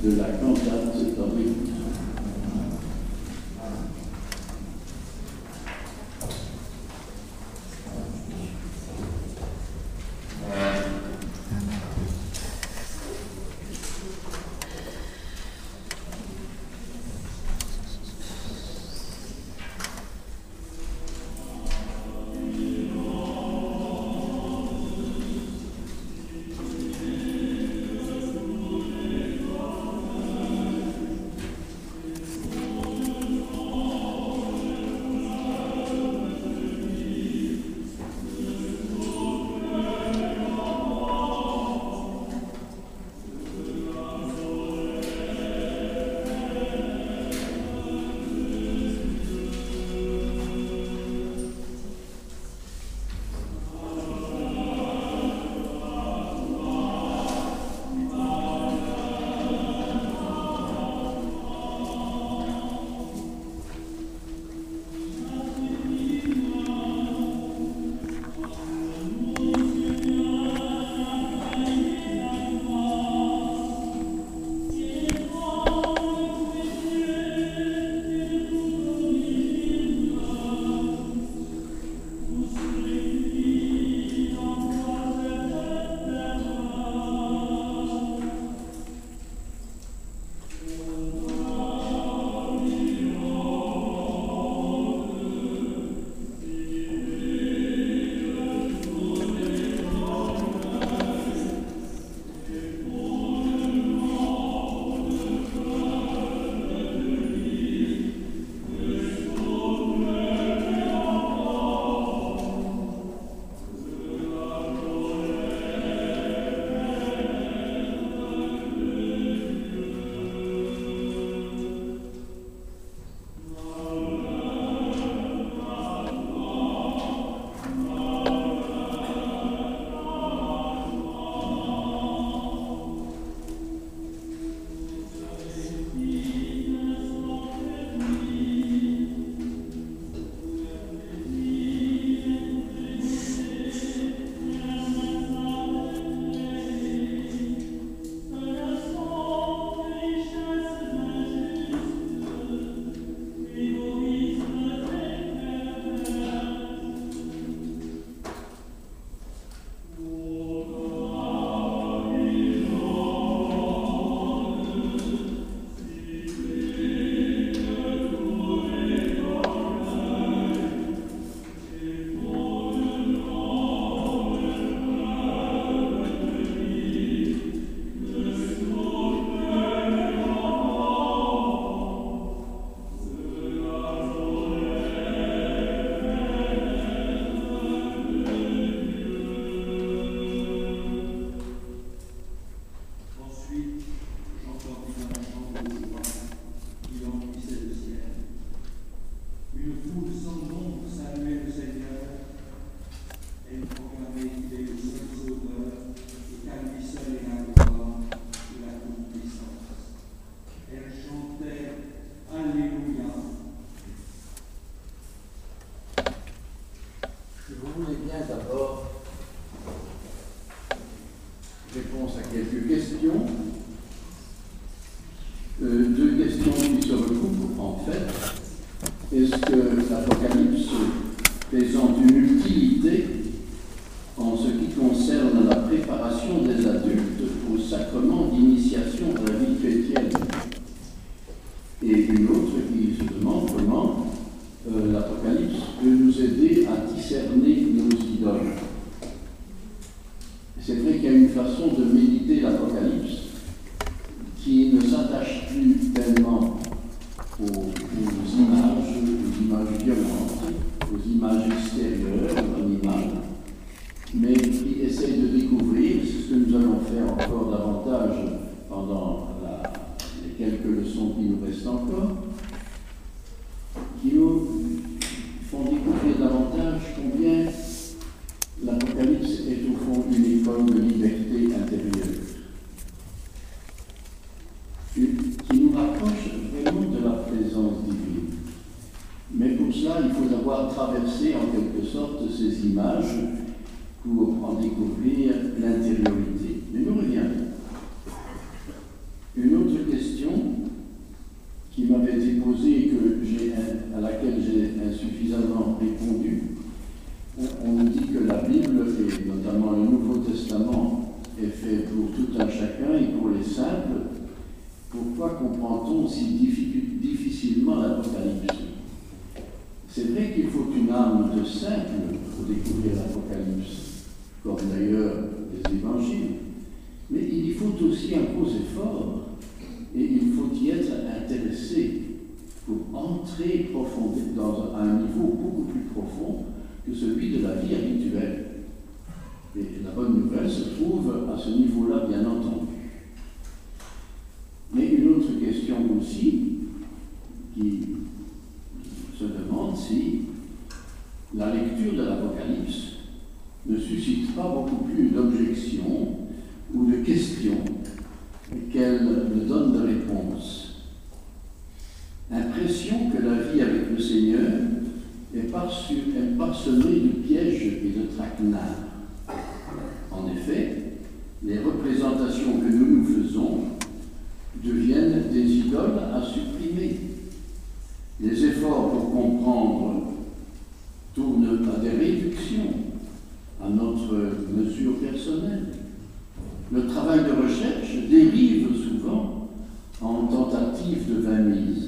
de la cantate d'Henri. Réponse à quelques questions. Deux questions qui se recoupent en fait. Est-ce que l'Apocalypse présente une utilité en ce qui concerne la préparation des adultes au sacrement d'initiation à la vie chrétienne? Et une autre qui se demande comment l'Apocalypse peut nous aider à discerner nos idoles. C'est vrai qu'il y a une façon de méditer l'Apocalypse qui ne s'attache plus tellement aux images violentes, aux images extérieures, aux animales, mais qui essaye de découvrir, c'est ce que nous allons faire encore davantage pendant les quelques leçons qui nous restent encore, qui nous font découvrir davantage combien l'Apocalypse est au fond une école de liberté intérieure, qui nous rapproche vraiment de la présence divine. Mais pour cela, il faut avoir traversé en quelque sorte ces images pour en découvrir l'intériorité. Mais nous reviendrons. Une autre question qui m'avait été posée et à laquelle j'ai insuffisamment répondu. On nous dit que la Bible, et notamment le Nouveau Testament, est fait pour tout un chacun et pour les simples. Pourquoi comprend-on si difficilement l'Apocalypse? C'est vrai qu'il faut une âme de simple pour découvrir l'Apocalypse, comme d'ailleurs les évangiles. Mais il y faut aussi un gros effort et il faut y être intéressé pour entrer profondément dans un niveau beaucoup plus profond que celui de la vie habituelle. Et la bonne nouvelle se trouve à ce niveau-là, bien entendu. Mais une autre question aussi, qui se demande si la lecture de l'Apocalypse ne suscite pas beaucoup plus d'objections ou de questions qu'elle ne donne de réponses. Impression que la vie avec le Seigneur est parsemée de pièges et de traquenards. En effet, les représentations que nous nous faisons deviennent des idoles à supprimer. Les efforts pour comprendre tournent à des réductions, à notre mesure personnelle. Le travail de recherche dérive souvent en tentative de mainmise.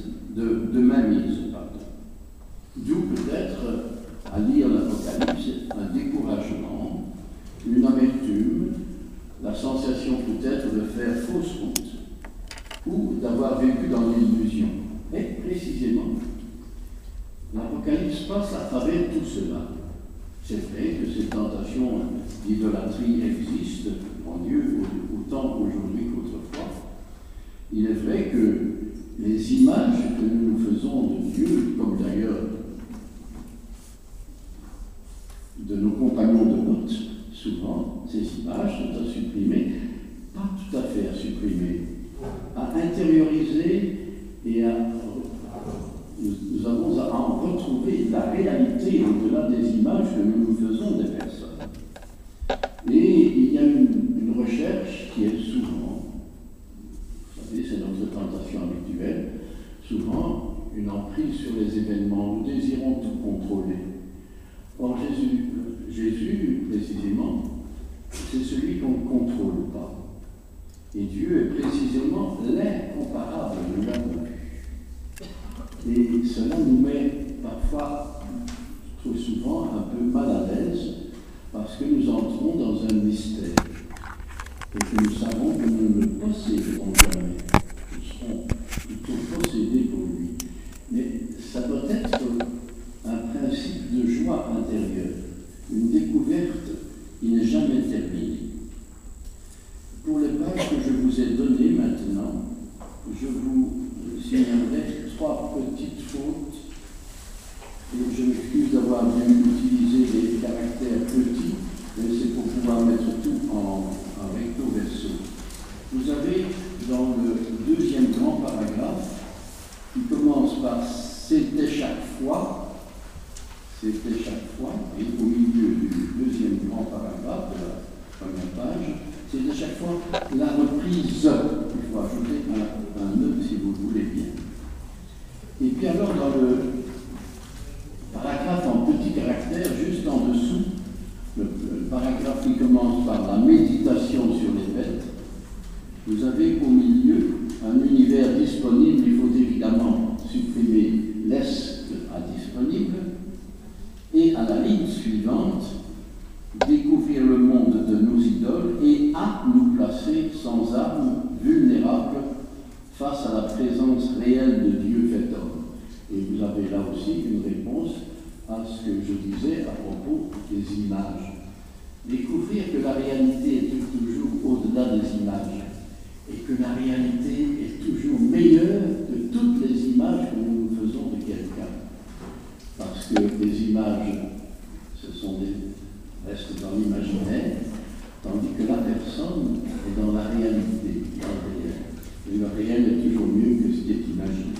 D'où peut-être, à lire l'Apocalypse, un découragement, une amertume, la sensation peut-être de faire fausse route ou d'avoir vécu dans l'illusion. Mais précisément, l'Apocalypse passe à travers tout cela. C'est vrai que ces tentations d'idolâtrie existent en Dieu autant aujourd'hui qu'autrefois. Il est vrai que les images que nous nous faisons de Dieu, comme d'ailleurs de nos compagnons de route, souvent, ces images sont à supprimer, pas tout à fait à supprimer, à intérioriser et nous avons à en retrouver la réalité au-delà des images que nous nous faisons des personnes. Et il y a une recherche qui est souvent, vous savez, c'est notre tentation habituelle, souvent une emprise sur les événements. Nous désirons tout contrôler. Or, Jésus, précisément, c'est celui qu'on ne contrôle pas. Et Dieu est précisément l'incomparable, nous l'avons vu. Et cela nous met parfois, trop souvent, un peu mal à l'aise, parce que nous entrons dans un mystère, et que nous savons que nous ne le posséderons jamais. Nous serons plutôt possédés pour lui. Mais ça doit être un principe de joie intérieure, une découverte qui n'est jamais terminée. Pour les pages que je vous ai données maintenant, je vous signalerai 3 petites fautes. Et je m'excuse d'avoir dû utiliser des caractères petits, mais c'est pour pouvoir mettre tout en recto verso. Vous avez dans le 2e grand paragraphe, qui commence par « c'était chaque fois », et au milieu du 2e grand paragraphe de la première page, c'était chaque fois la reprise. Il faut ajouter un nœud si vous le voulez bien. Et puis alors dans le paragraphe en petit caractère, juste en dessous, le paragraphe qui commence par la méditation sur les bêtes, vous avez au milieu un univers disponible. Il faut évidemment supprimer l'est à disponible. Et à la ligne suivante, découvrir le monde de nos idoles et à nous placer sans armes, vulnérables, face à la présence réelle de Dieu fait homme. Et vous avez là aussi une réponse à ce que je disais à propos des images. Découvrir que la réalité est toujours au-delà des images et que la réalité est toujours meilleure que toutes les images que nous nous faisons de quelqu'un. Parce que les images, restent dans l'imaginaire, tandis que la personne est dans la réalité, dans le réel. Et le réel est toujours mieux que ce qui est imaginé.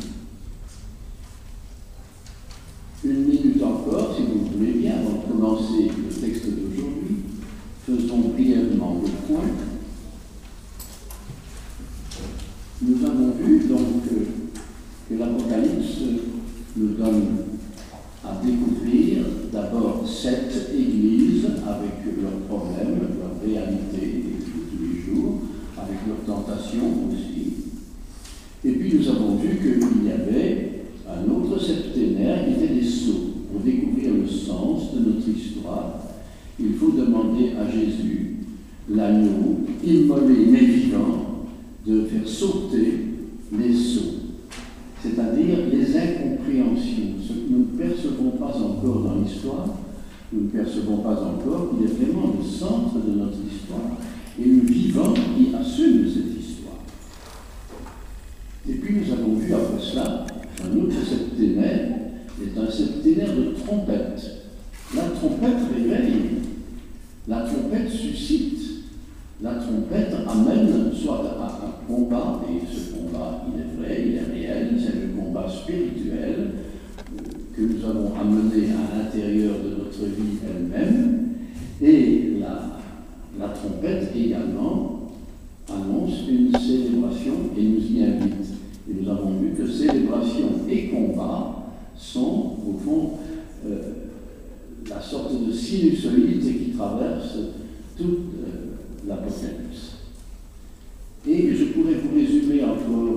Une minute encore, si vous voulez bien, avant de commencer le texte d'aujourd'hui, faisons brièvement le point. Nous avons vu donc que l'Apocalypse nous donne à découvrir d'abord 7 églises avec leurs problèmes, leurs réalités de tous les jours, avec leurs tentations aussi. Et puis nous avons vu qu'il y avait un autre septénaire qui était les sceaux. Pour découvrir le sens de notre histoire, il faut demander à Jésus, l'agneau, immolé mais vivant, de faire sauter les sceaux, c'est-à-dire les incompréhensions, ce que nous ne percevons pas encore dans l'histoire. Nous ne percevons pas encore qu'il est vraiment le centre de notre histoire et le vivant qui assume cette histoire. Et puis nous avons vu après cela un autre septénaire, est un septénaire de trompette. La trompette réveille, la trompette suscite, la trompette amène soit à un combat, et ce combat, il est vrai, il est réel, c'est le combat spirituel que nous avons amené à l'intérieur de notre vie elle-même, et la trompette également annonce une célébration et nous y invite. Et nous avons vu que célébration et combat sont, au fond, la sorte de sinusoïde qui traverse toute l'Apocalypse. Et je pourrais vous résumer encore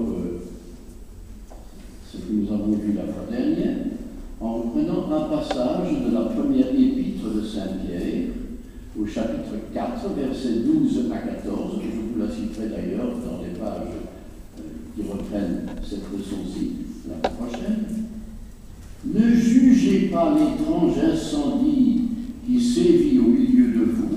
ce que nous avons vu la fois dernière en reprenant un passage de la première épître de Saint-Pierre au chapitre 4, versets 12 à 14. Je vous la citerai d'ailleurs dans les pages qui reprennent cette leçon-ci la prochaine. Ne jugez pas l'étrange incendie qui sévit au milieu de vous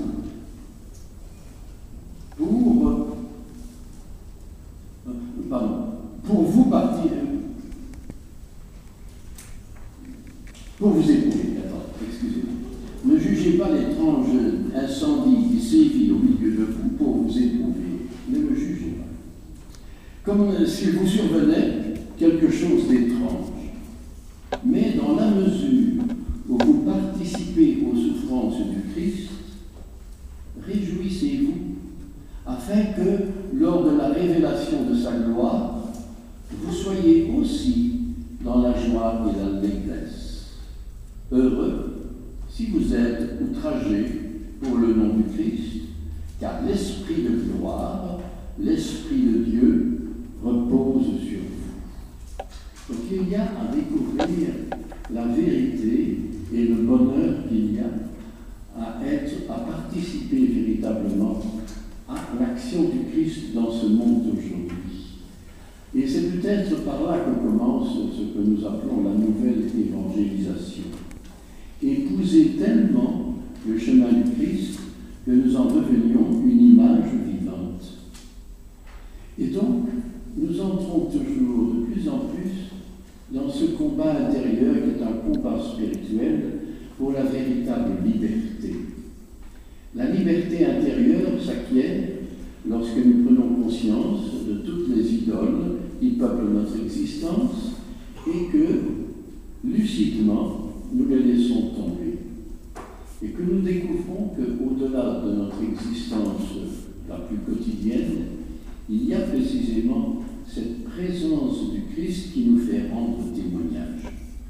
pour vous éprouver. Excusez-moi. Ne jugez pas l'étrange incendie qui sévit au milieu de vous pour vous éprouver. Ne le jugez pas. Comme s'il vous survenait quelque chose d'étrange. Mais dans la mesure où vous participez aux souffrances du Christ, réjouissez-vous, afin que, lors de la révélation de sa gloire, vous soyez aussi dans la joie et l'allégresse. Heureux si vous êtes outragés pour le nom du Christ, car l'Esprit de gloire, l'Esprit de Dieu repose sur vous. Donc il y a à découvrir la vérité et le bonheur qu'il y a à participer véritablement à l'action du Christ dans ce monde d'aujourd'hui. Et c'est peut-être par là que commence ce que nous appelons la nouvelle évangélisation. Épouser tellement le chemin du Christ que nous en devenions une image vivante. Et donc, nous entrons toujours de plus en plus dans ce combat intérieur qui est un combat spirituel pour la véritable liberté. La liberté intérieure s'acquiert lorsque nous prenons conscience de toutes les idoles qui peuplent notre existence et que, lucidement, nous les laissons tomber. Et que nous découvrons qu'au-delà de notre existence la plus quotidienne, il y a précisément cette présence du Christ qui nous fait rendre témoignage.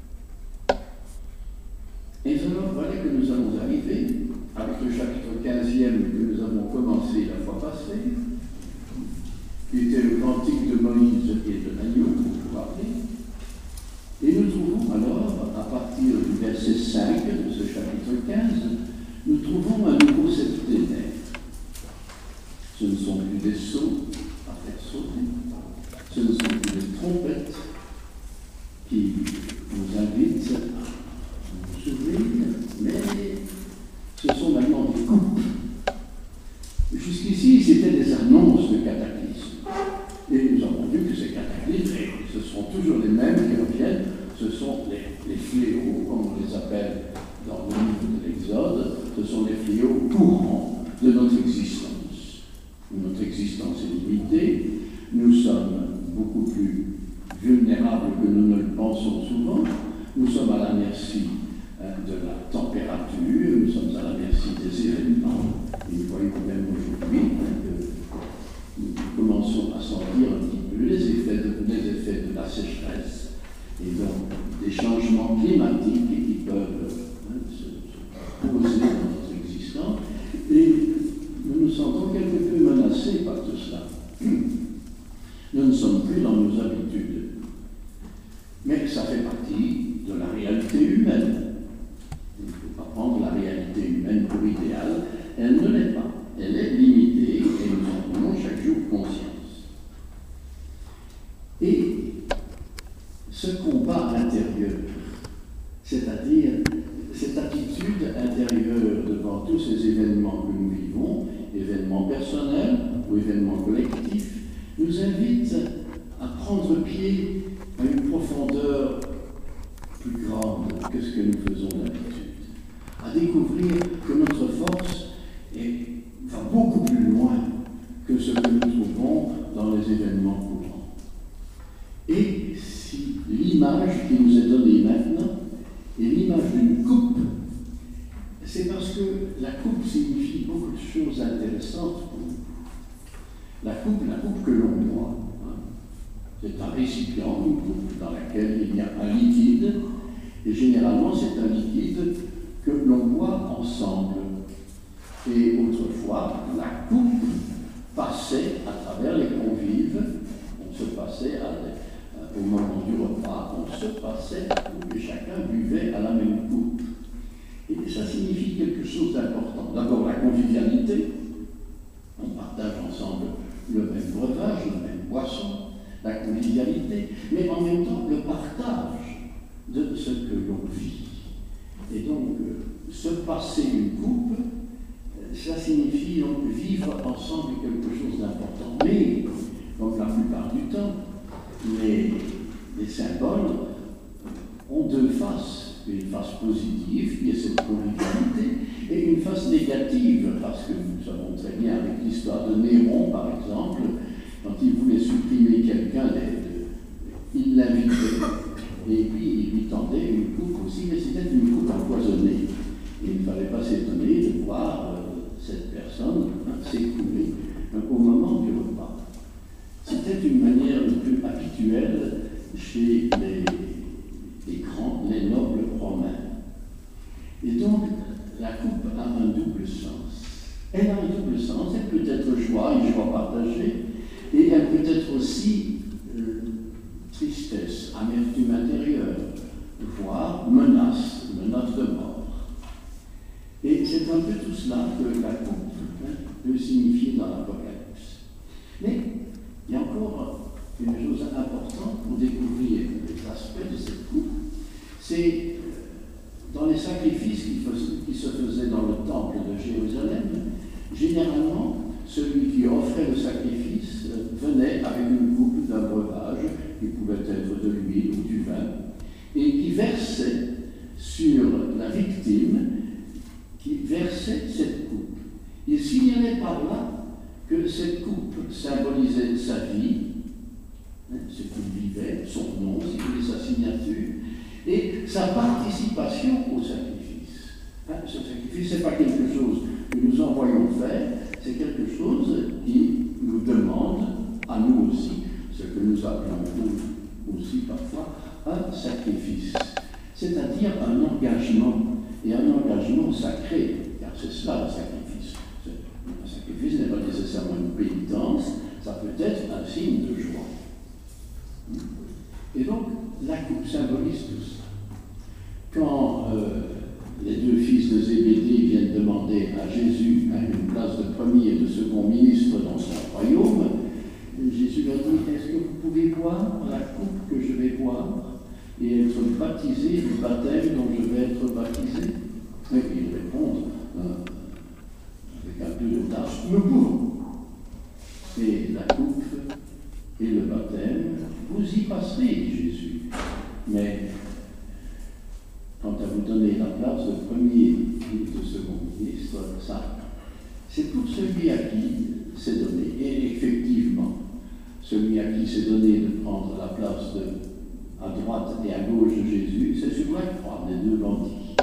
Et alors, voilà que nous allons arriver avec le chapitre 15e que nous avons commencé la fois passée, qui était le cantique de Moïse et de l'agneau, pour vous rappeler. Et nous trouvons alors, à partir du verset 5 de ce chapitre 15, nous trouvons un nouveau septénaire. Ce ne sont plus des sceaux à faire sauter, ce ne sont plus des trompettes qui nous invitent à nous s'ouvrir, mais ce sont maintenant des coupes. Jusqu'ici, c'était des annonces de cataclysmes. Et nous avons vu que ces cataclysmes, ce sont toujours les mêmes qui reviennent, ce sont les fléaux, comme on les appelle dans le livre de l'Exode, ce sont les fléaux courants de notre existence. Notre existence est limitée, nous sommes beaucoup plus vulnérables que nous ne le pensons souvent, nous sommes à la merci de la température, nous sommes à la merci des événements. Et vous voyez quand même aujourd'hui que nous commençons à sentir un petit plus les effets de la sécheresse et donc des changements climatiques qui peuvent se poser dans notre existence. Et nous nous sentons quelque peu menacés par tout cela. Nous ne sommes plus dans nos habitudes. Mais ça fait partie de la réalité humaine. Il ne faut pas prendre la réalité humaine pour idéal. Elle ne l'est pas. Elle est limitée et nous en prenons chaque jour conscience. Et ce combat intérieur, c'est-à-dire cette attitude intérieure devant tous ces événements que nous vivons, événements personnels ou événements collectifs, nous invite à prendre pied à une profondeur plus grande que ce que nous faisons d'habitude, à découvrir que notre force va beaucoup plus loin que ce que nous trouvons dans les événements courants. Et si l'image qui nous est donnée maintenant est l'image d'une coupe, c'est parce que la coupe signifie beaucoup de choses intéressantes pour nous. La coupe que l'on boit, c'est un récipient, une coupe dans laquelle il y a un liquide, et généralement c'est un liquide que l'on boit ensemble. Et autrefois, la coupe passait à travers les convives, on se passait au moment du repas, on se passait la coupe et chacun buvait à la même coupe. Et ça signifie quelque chose d'important. D'abord la convivialité, on partage ensemble le même breuvage, la même boisson, la convivialité, mais en même temps le partage de ce que l'on vit. Et donc, se passer une coupe, ça signifie donc vivre ensemble quelque chose d'important. Mais, comme la plupart du temps, les symboles ont deux faces. Une face positive, qui est cette convivialité, et une face négative, parce que nous savons très bien avec l'histoire de Néron, par exemple, quand il voulait supprimer quelqu'un, il l'invitait, et puis il lui tendait une coupe aussi, mais c'était une coupe empoisonnée. Et il ne fallait pas s'étonner de voir cette personne s'écouler au moment du repas. C'était une manière le plus habituelle chez les nobles romains. Et donc, la coupe a un double sens. Elle a un double sens, elle peut être joie, une joie partagée, et elle peut être aussi tristesse, amertume intérieure, voire menace de mort. Et c'est un peu tout cela que la coupe peut signifier dans l'Apocalypse. Mais il y a encore une chose importante pour découvrir les aspects de cette coupe, c'est dans les sacrifices qui se faisaient dans le temple de Jérusalem, généralement, celui qui offrait le sacrifice venait avec une coupe d'un breuvage, qui pouvait être de l'huile ou du vin, et qui versait sur la victime, qui versait cette coupe. Il signalait par là que cette coupe symbolisait sa vie, ce qu'il vivait, son nom, si vous voulez, sa signature, et sa participation au sacrifice. Ce sacrifice, ce n'est pas quelque chose que nous envoyons faire, c'est quelque chose qui nous demande, à nous aussi, ce que nous appelons aussi parfois un sacrifice, c'est-à-dire un engagement, et un engagement sacré, car c'est cela le sacrifice. Un sacrifice n'est pas nécessairement une pénitence, ça peut être un signe de joie. Et donc, la coupe symbolise tout ça. Quand les deux fils de Zébédée viennent demander à Jésus une place de premier et de second ministre dans son royaume, Jésus leur dit, est-ce que vous pouvez boire la coupe que je vais boire et être baptisé du baptême dont je vais être baptisé? Et ils répondent avec un peu d'audace, nous pouvons. Et la coupe et le baptême, vous y passerez, dit Jésus. Mais quant à vous donner la place de premier et de second ministre, ça, c'est pour celui à qui c'est donné. Et effectivement, celui à qui c'est donné de prendre la place à droite et à gauche de Jésus, c'est sur la croix, les deux l'ont dit.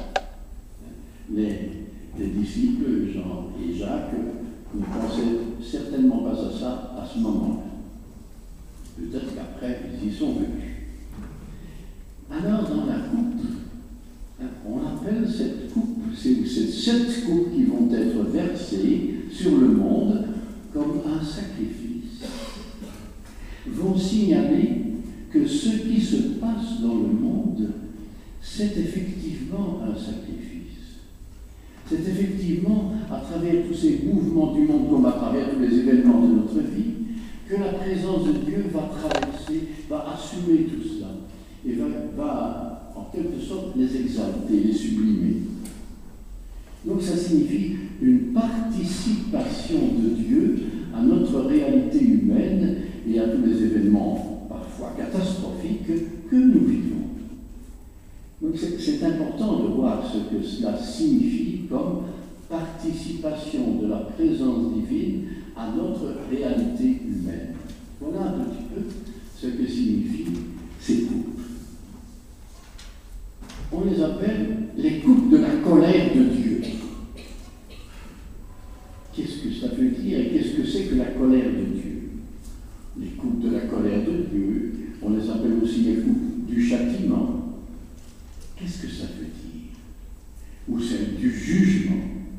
Les disciples, Jean et Jacques, ne pensaient certainement pas à ça à ce moment-là. Peut-être qu'après, ils y sont venus. Alors, dans la coupe, on appelle cette coupe, c'est ces 7 coupes qui vont être versées sur le monde comme un sacrifice, vont signaler que ce qui se passe dans le monde, c'est effectivement un sacrifice. C'est effectivement, à travers tous ces mouvements du monde, comme à travers tous les événements de notre vie, que la présence de Dieu va traverser, va assumer tout cela, et va en quelque sorte les exalter, les sublimer. Donc ça signifie une participation de Dieu à notre réalité humaine et à tous les événements parfois catastrophiques que nous vivons. Donc c'est important de voir ce que cela signifie comme participation de la présence divine à notre réalité humaine. Voilà un petit peu ce que signifient ces coupes. On les appelle les coupes de la colère de Dieu. Qu'est-ce que ça veut dire et qu'est-ce que c'est que la colère de Dieu? Les coupes de la colère de Dieu, on les appelle aussi les coupes du châtiment. Qu'est-ce que ça veut dire? Ou celle du jugement.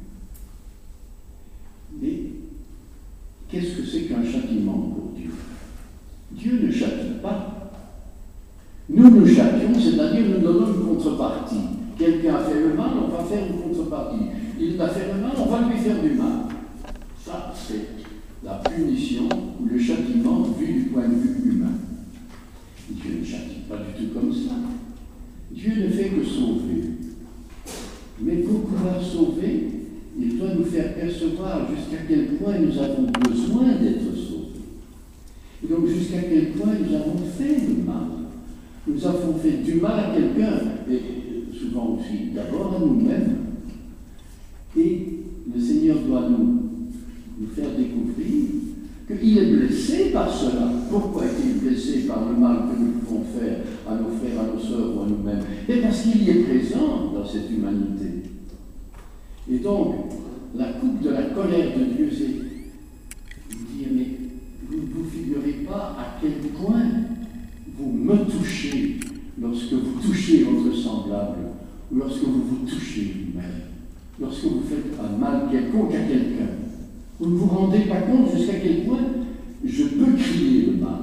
Mais qu'est-ce que c'est qu'un châtiment pour Dieu? Dieu ne châtie pas. Nous châtions, c'est-à-dire nous donnons une contrepartie. Quelqu'un a fait le mal, on va faire une contrepartie. Il a fait le mal, on va lui faire du mal. Ça, c'est la punition ou le châtiment vu du point de vue humain. Dieu ne châtie pas du tout comme ça. Dieu ne fait que sauver. Mais pour pouvoir sauver, il doit nous faire percevoir jusqu'à quel point nous avons besoin d'être sauvés. Et donc jusqu'à quel point nous avons fait le mal. Nous avons fait du mal à quelqu'un, et souvent aussi d'abord à nous-mêmes. Et le Seigneur doit nous faire découvrir qu'il est blessé par cela. Pourquoi est-il blessé par le mal que nous pouvons faire à nos frères, à nos sœurs ou à nous-mêmes? Et parce qu'il y est présent dans cette humanité. Et donc, la coupe de la colère de Dieu, c'est dire, mais vous ne vous figurez pas à quel point vous me touchez lorsque vous touchez votre semblable, ou lorsque vous vous touchez vous-même, lorsque vous faites un mal quelconque à quelqu'un. Vous ne vous rendez pas compte jusqu'à quel point je peux crier le mal.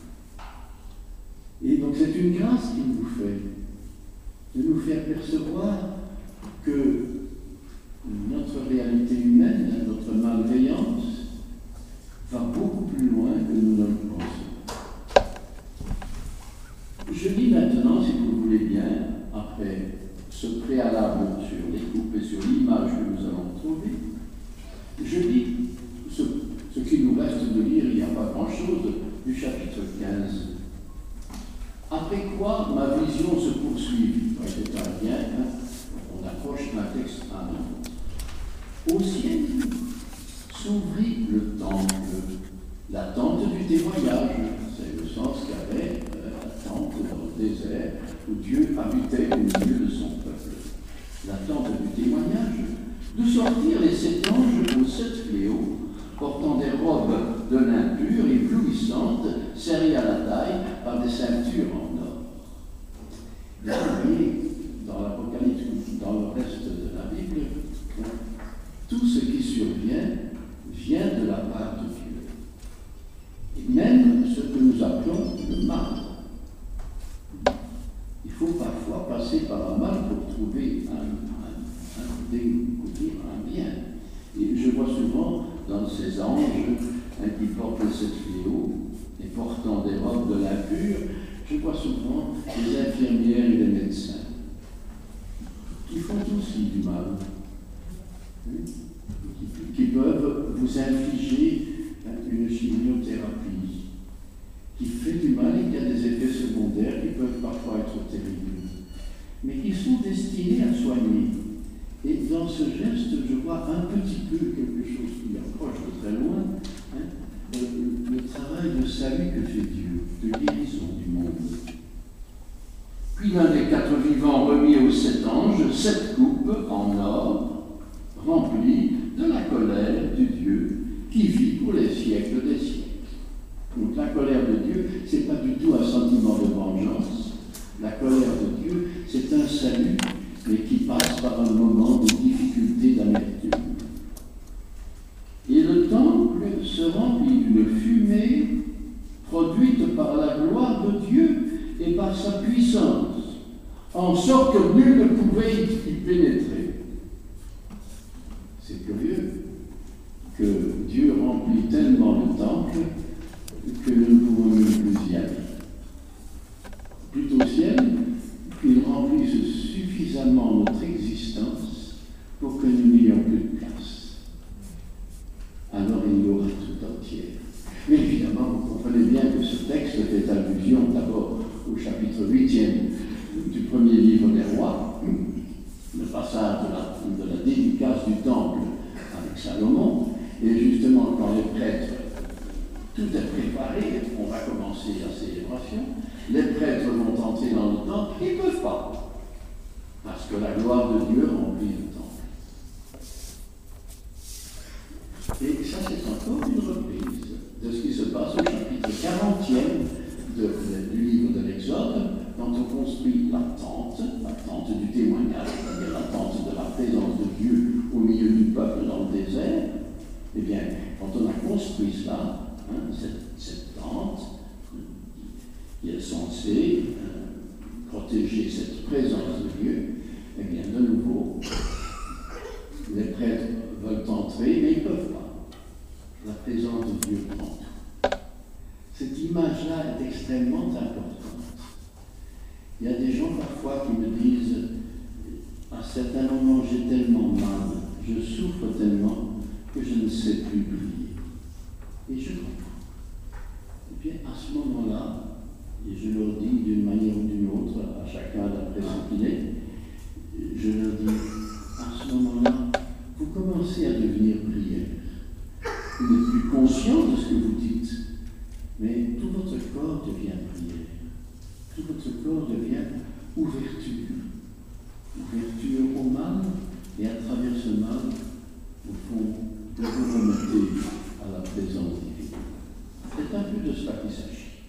Et donc c'est une grâce qu'il nous fait, de nous faire percevoir que notre réalité humaine, notre malveillance, va beaucoup plus loin que nous ne le pensons. Je lis maintenant, si vous le voulez bien, après ce préalable sur les coupes et sur l'image que nous allons trouver, je lis ce qu'il nous reste de lire, il n'y a pas grand-chose, du chapitre 15. Après quoi, ma vision se poursuivit. C'est un lien, on approche d'un texte à un autre. Au ciel s'ouvrit le temple, la tente du témoignage. C'est le sens qu'avait la tente dans le désert où Dieu habitait au milieu de son peuple. La tente du témoignage, de sortir les 7 anges aux 7 fléaux, portant des robes de lin pur et éblouissantes, serrées à la taille par des ceintures en or. Vous voyez, dans l'Apocalypse, dans le reste de la Bible, tout ce qui survient vient de la part de Dieu. Et même ce que nous appelons le mal. Il faut parfois passer par un mal pour trouver découvrir un bien. Et je vois souvent dans ces anges qui portent les 7 fléaux et portant des robes de lin pur, je vois souvent les infirmières et les médecins qui font aussi du mal, qui peuvent vous infliger une chimiothérapie qui fait du mal et qui a des effets secondaires qui peuvent parfois être terribles, mais qui sont destinés à soigner. Et dans ce geste, je vois un petit peu quelque chose qui approche de très loin, le travail de salut que fait Dieu, de guérison du monde. Puis l'un des 4 vivants remit aux 7 anges 7 coupes en or, remplies de la colère du Dieu qui vit pour les siècles des siècles. Donc la colère de Dieu Dieu, ce n'est pas du tout un sentiment de vengeance. La colère de Dieu, c'est un salut, mais qui passe par un moment de difficulté, d'amertume. Et le temple se remplit d'une fumée produite par la gloire de Dieu et par sa puissance, en sorte que nul ne pouvait y pénétrer. C'est curieux que Dieu remplit tellement le temple que nous ne pouvons même plus y aller. Plutôt au ciel, qu'il remplisse suffisamment notre existence pour que nous n'ayons plus de place. Alors il y aura tout entière. Mais évidemment, vous comprenez bien que ce texte fait allusion d'abord au chapitre 8e du premier livre des rois, le passage de la dédicace du temple avec Salomon, et justement quand les prêtres, tout est préparé, on va commencer la célébration, les prêtres vont entrer dans le temple, ils ne peuvent pas, parce que la gloire de Dieu remplit le temple. Et ça, c'est encore une reprise de ce qui se passe au chapitre 40e du livre de l'Exode, quand on construit la tente du témoignage, c'est-à-dire la tente de la présence de Dieu au milieu du peuple dans le désert. Eh bien, quand on a construit cela, cette tente, qui est censée protéger cette présence de Dieu, eh bien, de nouveau, les prêtres veulent entrer, mais ils ne peuvent pas. La présence de Dieu prend tout. Cette image-là est extrêmement importante. Il y a des gens parfois qui me disent, à certains moments j'ai tellement mal, je souffre tellement que je ne sais plus prier. Et je comprends. Et bien à ce moment-là, et je leur dis d'une manière ou d'une autre, à chacun d'après ce qu'il est, je leur dis, à ce moment-là, vous commencez à devenir prière. Vous n'êtes plus conscient de ce que vous dites, mais tout votre corps devient prière. Tout votre corps devient ouverture. Ouverture au mal, et à travers ce mal, au fond, vous vous remettez à la présence divine. C'est un peu de cela qu'il s'agit.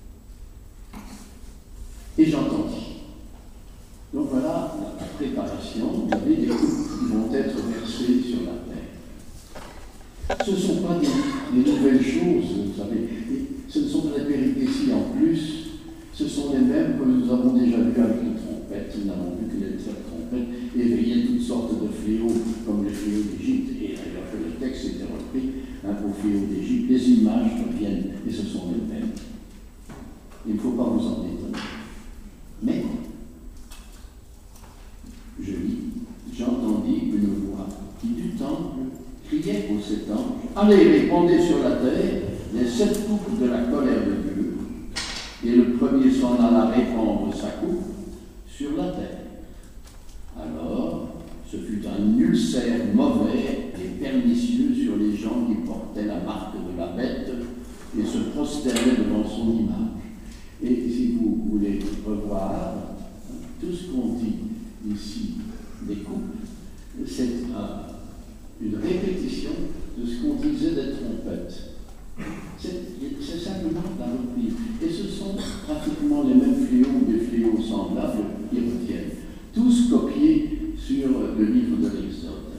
Et j'entendis. Donc voilà la préparation. Vous avez des coupes qui vont être versées sur la terre. Ce ne sont pas des nouvelles choses, vous savez. Ce ne sont pas des péripéties en plus. Ce sont les mêmes que nous avons déjà vus avec les trompettes. Nous n'avons vu que les trompettes éveillaient toutes sortes de fléaux, comme les fléaux d'Égypte. Et d'ailleurs que le texte était repris aux fléaux d'Égypte. Les images reviennent, et ce sont les mêmes. Il ne faut pas vous en étonner. Mais, je lis, j'entendis une voix qui du temple criait aux 7 anges, allez, répandez sur la terre les 7 coupes de la colère de Dieu. Et le premier s'en alla répandre sa coupe sur la terre. Alors, ce fut un ulcère mauvais et pernicieux sur les gens qui portaient la marque de la bête et se prosternaient devant son image. Et si vous voulez revoir tout ce qu'on dit ici des coupes, c'est une répétition de ce qu'on disait des trompettes. C'est simplement la reprise. Et ce sont pratiquement les mêmes fléaux ou des fléaux semblables qui reviennent. Tous copiés sur le livre de l'Exode.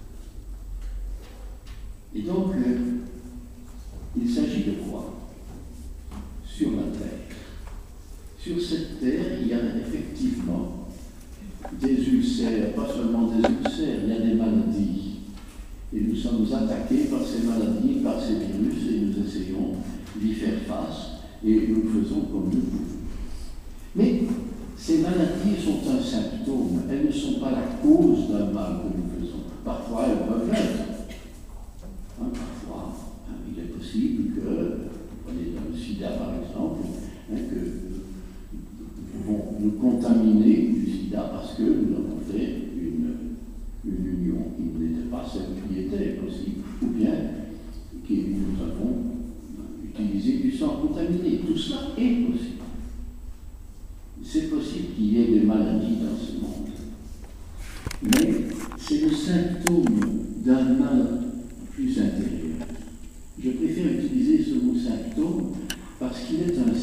Et donc, il s'agit de quoi? Sur la terre. Sur cette terre, il y a effectivement des ulcères, pas seulement des ulcères, il y a des maladies. Et nous sommes attaqués par ces maladies, par ces virus, et nous essayons d'y faire face, et nous faisons comme nous pouvons. Mais ces maladies sont un symptôme, elles ne sont pas la cause d'un mal que nous faisons. Parfois, elles peuvent l'être. Parfois, il est possible que, vous prenez dans le sida par exemple, que nous pouvons nous contaminer du sida parce que nous avons fait une union qui n'était pas celle qui était possible, ou bien que nous avons utilisé du sang contaminé. Tout cela est possible. C'est possible qu'il y ait des maladies dans ce monde. Mais c'est le symptôme d'un mal plus intérieur. Je préfère utiliser ce mot symptôme parce qu'il est un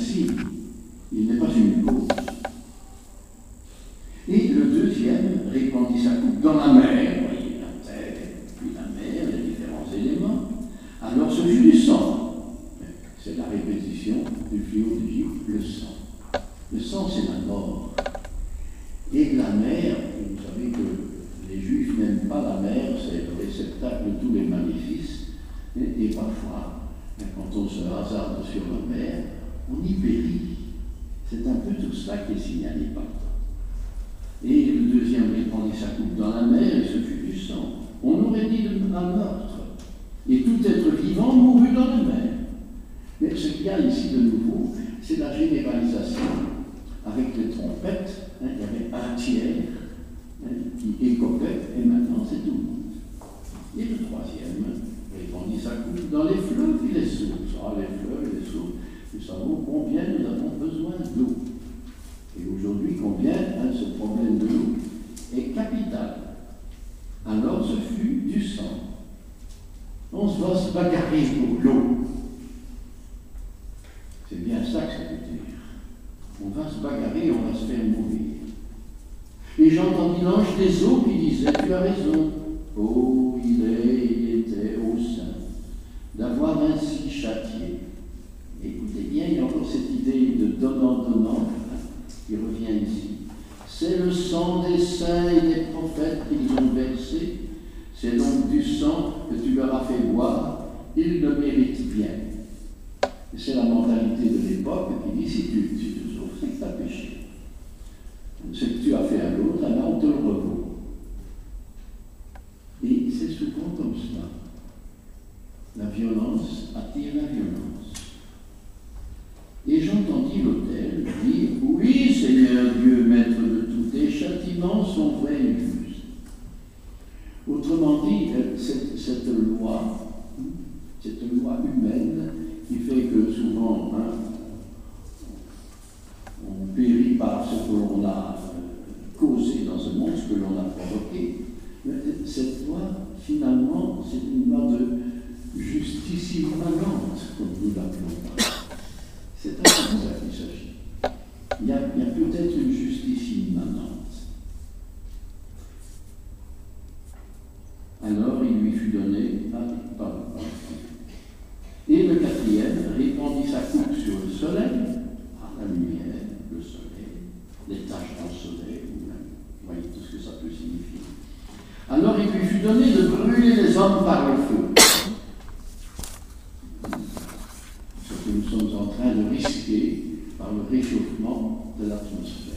sa coupe dans la mer, vous voyez, la terre, puis la mer, les différents éléments. Alors ce fut du sang. C'est la répétition du fléau d'Égypte, le sang. Le sang, c'est la mort. Et la mer, vous savez que les Juifs n'aiment pas la mer, c'est le réceptacle de tous les maléfices. Et parfois, quand on se hasarde sur la mer, on y périt. C'est un peu tout cela qui est signalé par là. Et le deuxième répandit sa coupe dans la mer et ce fut du sang. On aurait dit un meurtre. Et tout être vivant mourut dans la mer. Mais ce qu'il y a ici de nouveau, c'est la généralisation. Avec les trompettes, il y avait un tiers qui écopait, et maintenant c'est tout le monde. Et le troisième répandit sa coupe dans les fleuves et les sources. Ah, les fleuves et les sources, nous savons combien nous avons besoin d'eau. Et aujourd'hui, combien ce problème de l'eau est capital. Alors ce fut du sang. On va se bagarrer pour l'eau. C'est bien ça que ça veut dire. On va se bagarrer, on va se faire mourir. Et j'entendis l'ange des eaux qui disait, tu as raison. Oh, il était au sein d'avoir ainsi châtié. Écoutez bien, il y a encore cette idée de donnant-donnant qui revient ici. C'est le sang des saints et des prophètes qu'ils ont versé. C'est donc du sang que tu leur as fait boire. Ils le méritent bien. C'est la mentalité de l'époque qui dit, si tu souffres, c'est que tu as péché. Ce que tu as fait à l'autre, là, on te le revaut. Et c'est souvent comme cela. La violence attire la violence. Et j'entendis l'autel dire, oui, Seigneur Dieu, maître de tout, tes châtiments sont vrais et justes. Autrement dit, cette loi humaine qui fait que souvent on périt par ce que l'on a causé dans ce monde, ce que l'on a provoqué. Cette loi, finalement, c'est une loi de justice immanente, comme nous l'appelons. C'est un peu ça qu'il s'agit. Il y a peut-être une justice immanente. Alors il lui fut donné, et le quatrième répandit sa coupe sur le soleil, la lumière, le soleil, les taches dans le soleil, vous voyez tout ce que ça peut signifier. Alors il lui fut donné de brûler les hommes par le feu. Ce que nous sommes en train de risquer par le réchauffement de l'atmosphère.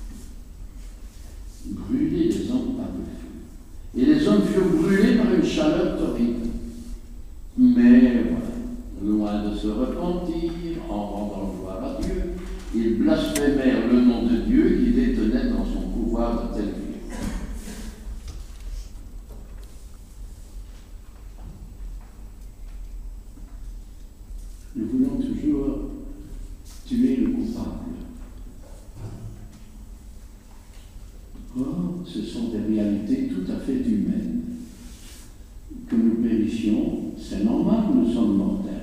Brûler les hommes par le feu. Et les hommes furent brûlés par une chaleur torride. Mais voilà, loin de se repentir, en rendant gloire à Dieu, ils blasphémèrent le nom de Dieu qui détenait dans son pouvoir de telle violence. Nous voulons toujours tuer le coupable. Or, ce sont des réalités tout à fait humaines. Que nous périssions, c'est normal, nous sommes mortels.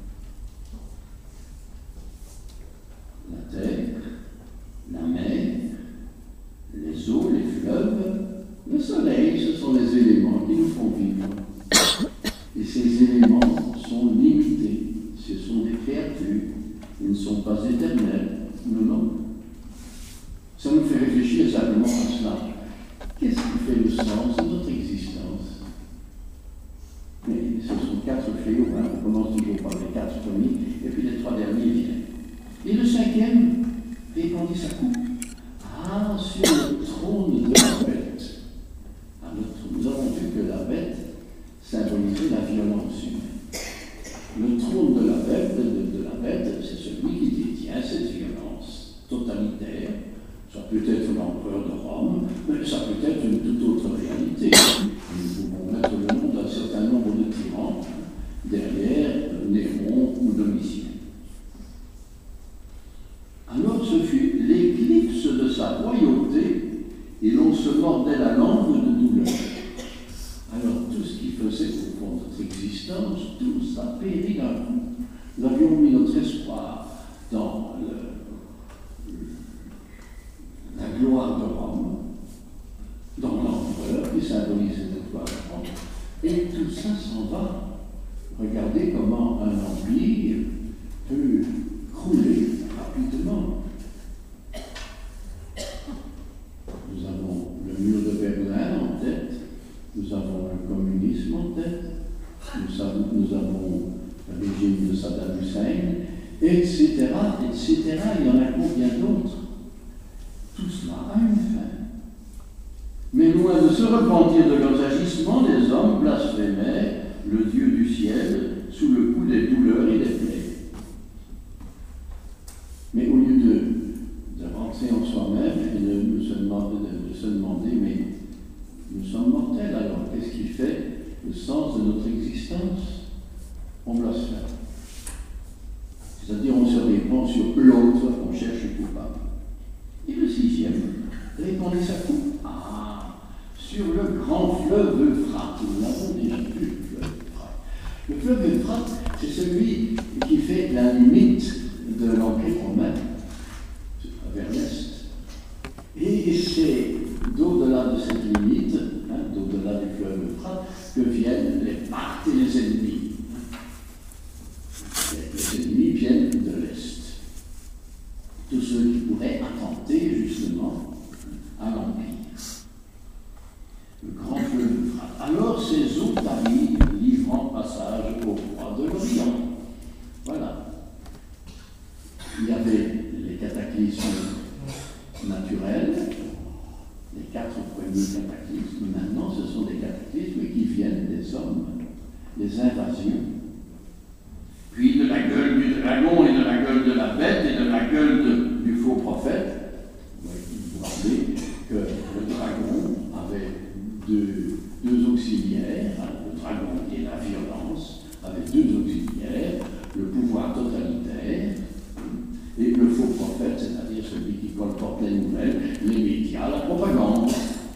La terre, la mer, les eaux, les fleuves, le soleil, ce sont les éléments qui nous font vivre. Et ces éléments sont limités. Ce sont des créatures. Ils ne sont pas éternels. Non. Ça nous fait réfléchir simplement à cela. Qu'est-ce qui fait le sens de notre existence? Mais ce sont 4 fléaux. On commence toujours par les 4 premiers, et puis les 3 derniers viennent. Et le 5e répandit sa coupe. Sur le trône de la bête. Nous avons vu que la bête symbolisait la violence humaine. Le trône de la bête, c'est celui qui détient cette violence totalitaire. Ça peut être l'empereur de Rome, mais ça peut être une toute autre réalité. Nous pouvons mettre le nom d'un certain nombre de tyrans derrière Néron ou Domitien. Alors ce fut l'éclipse de sa royauté, et l'on se mordait la langue de douleur. Alors tout ce qui faisait au fond de notre existence, tout ça périt d'un coup. Nous avions mis notre espoir dans la gloire de Rome, dans l'empire. Et tout ça s'en va. Regardez comment un empire peut crouler rapidement. Nous avons le mur de Berlin en tête, nous avons le communisme en tête, nous avons le régime de Saddam Hussein, etc., etc. Il y en a combien d'autres? Tout cela a une fin. Mais loin de se repentir de leurs agissements, les hommes blasphémaient le Dieu du ciel sous le coup des douleurs et des plaies. Mais au lieu de rentrer en soi-même et de se demander, mais nous sommes mortels, alors qu'est-ce qui fait le sens de notre existence? On blasphème. C'est-à-dire on se répand sur l'autre, on cherche le coupable. Et le sixième, répandez sa coupe. Sur le grand fleuve Euphrate. Nous l'avons déjà vu, le fleuve Euphrate. Le fleuve Euphrate, c'est celui qui fait la limite de l'Empire romain, vers l'est. Et c'est d'au-delà de cette limite, d'au-delà du fleuve Euphrate, que viennent les Parthes et les ennemis. Les ennemis viennent de l'est. Tous ceux qui pourraient attenter justement à l'Empire. Le grand fleuve Euphrate. Alors ces eaux arrivent, livrant passage au roi de l'Orient. Voilà. Il y avait les cataclysmes naturels, les 4 premiers cataclysmes. Maintenant, ce sont des cataclysmes qui viennent des hommes, des invasions. Puis de la gueule du dragon et de la gueule de la bête et de la gueule du faux prophète. Vous vous rappelez que le dragon avait deux auxiliaires, le dragon et la violence, avait 2 auxiliaires, le pouvoir totalitaire et le faux prophète, c'est-à-dire celui qui colporte les nouvelles, les médias, la propagande.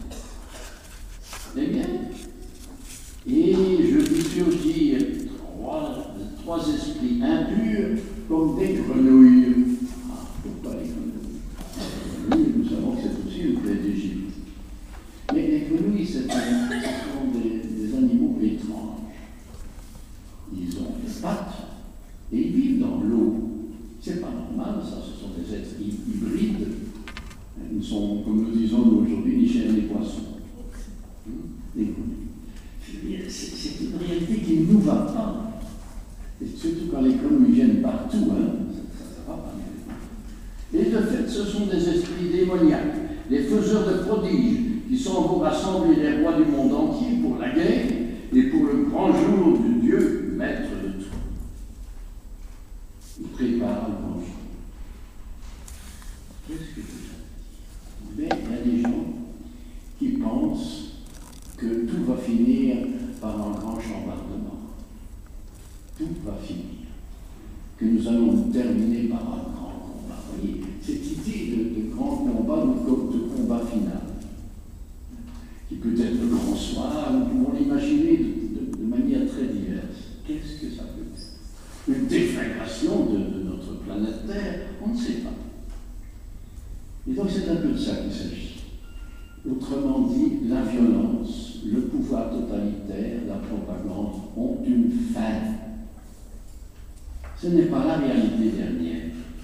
C'est bien. Et je vous suis aussi 3 esprits impurs comme des grenouilles. Pourquoi les grenouilles? Nous savons que c'est aussi le plaie d'Égypte. Mais les grenouilles, ce sont des animaux étranges. Ils ont des pattes et ils vivent dans l'eau. C'est pas normal, ça, ce sont des êtres hybrides. Ils ne sont, comme nous disons nous aujourd'hui, ni chiens ni poissons. Les grenouilles. C'est une réalité qui ne nous va pas. Et surtout quand les grenouilles viennent partout, ça va pas. Et de fait, ce sont des esprits démoniaques, des faiseurs de prodiges, qui sont pour rassembler les rois du monde entier pour la guerre et pour le grand jour du Dieu, maître de tout. Il prépare le grand jour. Qu'est-ce que c'est? Mais il y a des gens qui pensent que tout va finir par un grand chambardement. Tout va finir. Que nous allons terminer par un grand combat. Vous voyez, cette idée de grand combat, de combat final, qui peut être le grand soir, nous pouvons l'imaginer de manière très diverse. Qu'est-ce que ça peut être? Une déflagration de notre planète Terre? On ne sait pas. Et donc c'est un peu de ça qu'il s'agit. Autrement dit, la violence, le pouvoir totalitaire, la propagande ont une fin. Ce n'est pas la réalité dernière.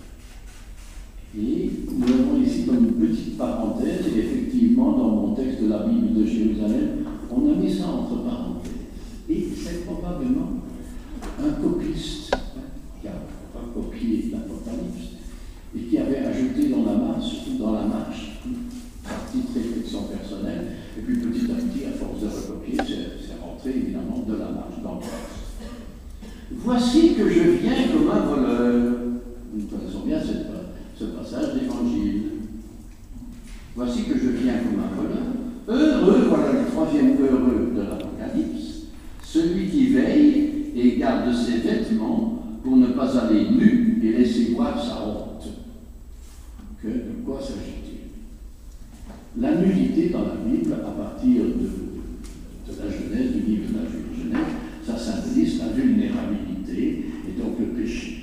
Et nous avons ici comme une petite parenthèse, et effectivement, dans mon texte de la Bible de Jérusalem, on a mis ça entre parenthèses. Et c'est probablement un copiste qui a copié l'Apocalypse et qui avait ajouté dans la marche, partie de réflexion personnelle, et puis petit à petit, à force de recopier, c'est rentré évidemment de la marche dans le texte. Voici que je viens comme un voleur. Nous connaissons bien ce passage d'évangile. Voici que je viens comme un voleur. Heureux, voilà le 3e heureux de l'Apocalypse, celui qui veille et garde ses vêtements pour ne pas aller nu et laisser voir sa honte. De quoi s'agit-il? La nudité dans la Bible, à partir de la Genèse, du livre de la Genèse, ça symbolise la vulnérabilité et donc le péché.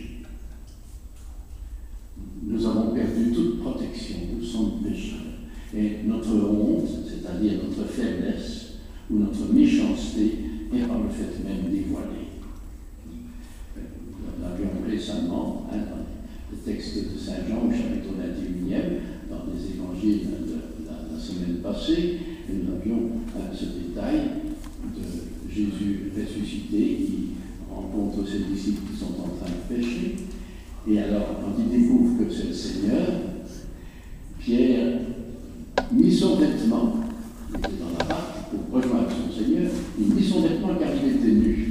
Nous avons perdu toute protection, nous sommes pécheurs. Et notre honte, c'est-à-dire notre faiblesse ou notre méchanceté, et par le fait même dévoilé. Nous l'avions récemment, dans le texte de Saint Jean, au chapitre 21e, dans les évangiles de la semaine passée, et nous avions ce détail de Jésus ressuscité qui rencontre ses disciples qui sont en train de pécher. Et alors, quand il découvre que c'est le Seigneur, Pierre mit son vêtement, il était dans la barque pour rejoindre son Seigneur, il mit son vêtement car il était nu.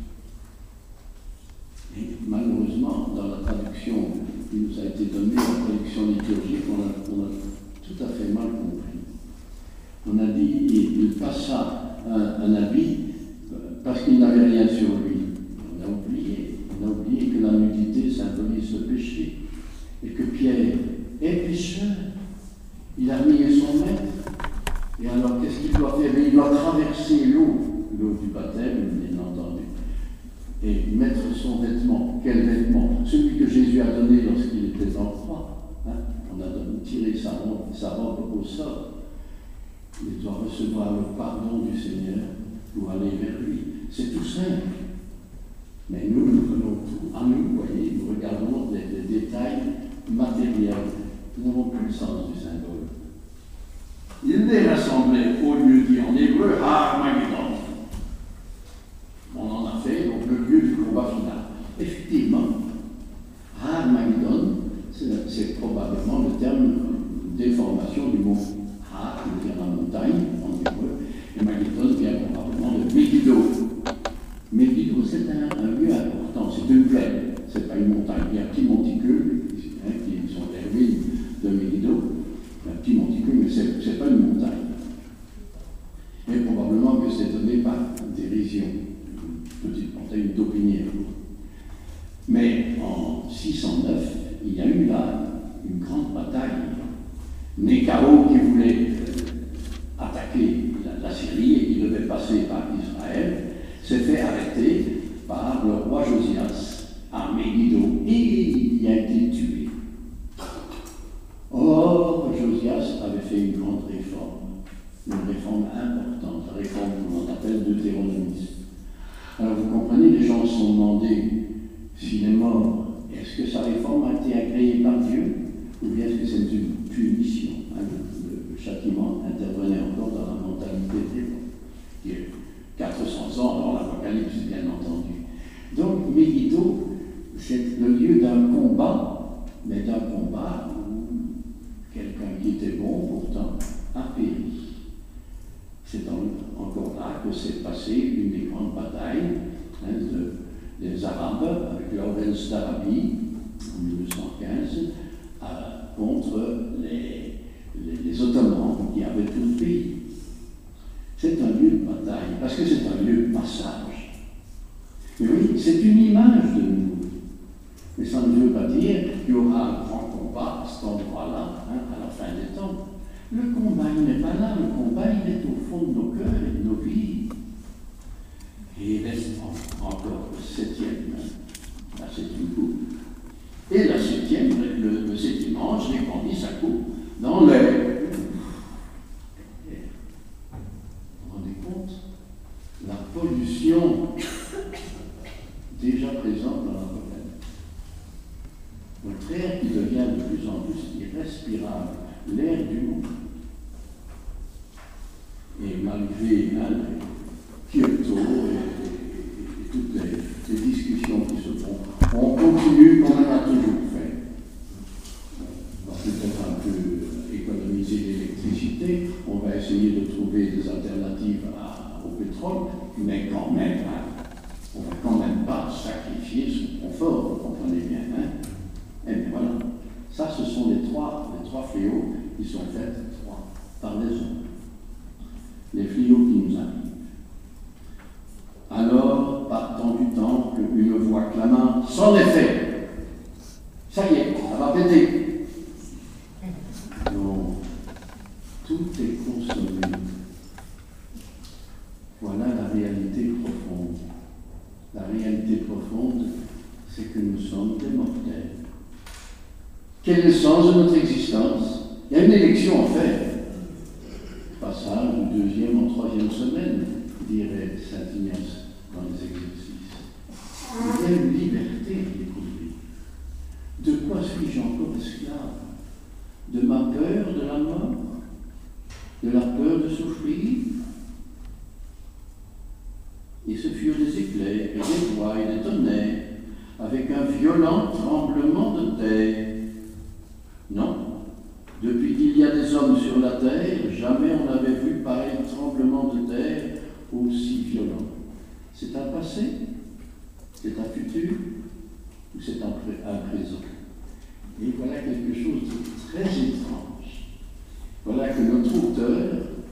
Et malheureusement, dans la traduction qui nous a été donnée, la traduction liturgique, on a tout à fait mal compris. On a dit il passa un habit parce qu'il n'avait rien sur lui. On a oublié que la nudité symbolise le péché et que Pierre est pécheur. Il a nié son maître. Et alors, qu'est-ce qu'il doit faire? Il doit traverser l'eau du baptême, bien entendu, et mettre son vêtement. Quel vêtement? Celui que Jésus a donné lorsqu'il était en croix. On a tiré sa robe au sort. Il doit recevoir le pardon du Seigneur pour aller vers lui. C'est tout simple. Mais nous prenons tout à nous, vous voyez, nous regardons les détails matériels. Nous n'avons plus le sens du symbole. Il est rassemblé au lieu dit en hébreu, Armageddon. On en a fait donc le lieu du combat final. Effectivement, Armageddon, c'est probablement le terme de déformation du mot Har, qui veut dire la montagne en hébreu, et Magidon vient probablement de Megiddo. Megiddo, c'est un lieu important, c'est une plaine, c'est pas une montagne. Il y a un petit monticule, qui sont les ruines de Megiddo, un petit monticule, mais c'est pas une montagne. Mais probablement que c'est donné par dérision, une petite montagne, une taupinière. Mais en 609, il y a eu là une grande bataille. Néchao qui voulait attaquer la Syrie et qui devait passer par Israël, s'est fait arrêter par le roi Josias à Megiddo et il a été tué. Or, Josias avait fait une grande réforme importante, la réforme qu'on appelle deutéronomisme. Alors vous comprenez, les gens se sont demandé s'il est mort, est-ce que sa réforme a été agréée par Dieu ou bien est-ce que c'est une punition? Le châtiment intervenait encore dans la mentalité des gens, qui est 400 ans avant l'Apocalypse, bien entendu. Donc, Megiddo, c'est le lieu d'un combat, mais d'un combat où quelqu'un qui était bon, pourtant, a péri. C'est encore là que s'est passée une des grandes batailles des Arabes, avec Lawrence d'Arabie, en 1915, contre les Ottomans qui avaient tout le pays. C'est un lieu de bataille, parce que c'est un lieu de passage. Mais oui, c'est une image de nous. Mais ça ne veut pas dire qu'il y aura un grand combat à cet endroit-là, à la fin des temps. Le combat, il n'est pas là, le combat, il est au fond de nos cœurs et de nos vies. Et il reste encore le septième. Là, c'est une coupe. Et la septième, le septième ange répandit sa coupe dans l'air. Vous vous rendez compte? La pollution déjà présente dans l'Apocalypse. Notre air qui devient de plus en plus irrespirable, l'air du monde. Et malgré Kyoto et toutes les discussions qui se font, on continue comme on a toujours fait. On va peut-être un peu économiser l'électricité, on va essayer de trouver des alternatives au pétrole, mais quand même, on ne va quand même pas sacrifier son confort, vous comprenez bien. Et bien voilà, ça ce sont les trois fléaux qui sont faits par les hommes. Les fléaux qui nous arrivent. Alors, partant du temple, une voix clamant, c'en est fait. Ça y est, ça va péter. Non, tout est consommé. Voilà la réalité profonde. La réalité profonde, c'est que nous sommes des mortels. Quel est le sens de notre existence? Il y a une élection à faire. Passage du 2e en 3e semaine. dirait saint Ignace dans les exercices. Il y a une liberté à découvrir. De quoi suis-je encore esclave? De ma peur de la mort? De la peur de souffrir? Et ce furent des éclairs, et des voix, et des tonnerres, avec un violent tremblement de terre. Non, depuis qu'il y a des hommes sur la terre, jamais on n'avait vu pareil tremblement de terre aussi violent. C'est un passé? C'est un futur? Ou c'est un présent? Et voilà quelque chose de très étrange. Voilà que notre auteur,